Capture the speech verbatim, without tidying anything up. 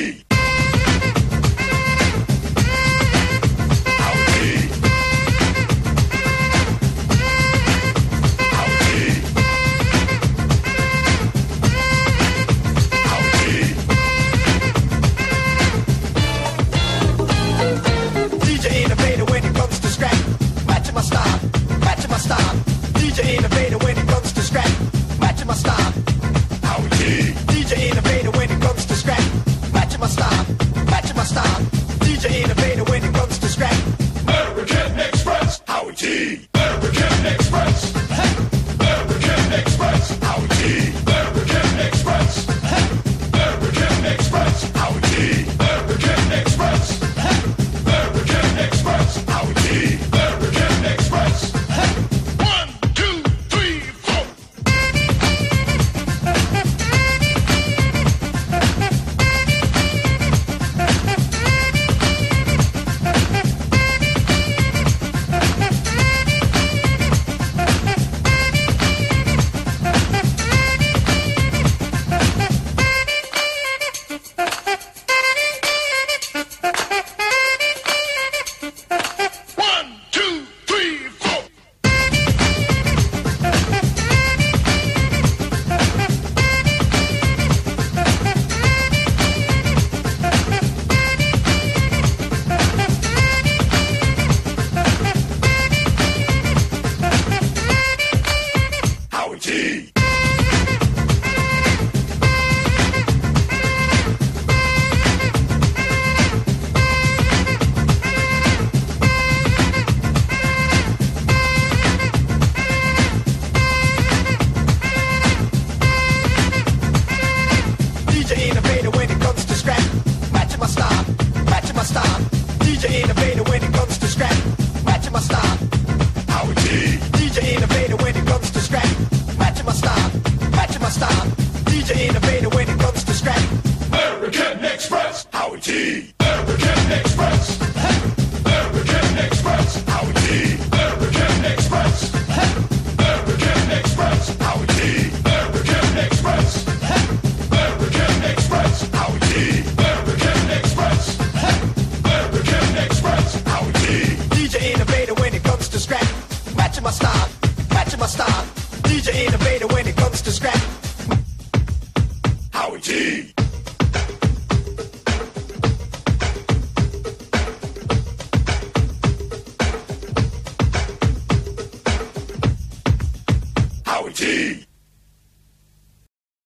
G. American Express. American Express. Howard G. American Express. American Express. Howard G. American Express. American Express. Howard G. American Express. One, two, three, four. G. D J innovator when it comes to scrap, matching my style, matching my style. D J innovator when it comes to scrap, matching my style. Howard G. D J innovator when it comes to scrap, matching my style, matching my style. D J innovator when it comes to scrap. American Express. Howard G. American Express. American Express. Howard G. American Express. American Express. Howard G. American Express. American Express. Howard G. American Express. American Express. Howard G. D J innovator when it comes to scrap, matching my style, matching my style. D J innovator when it comes to scrap. Howard G.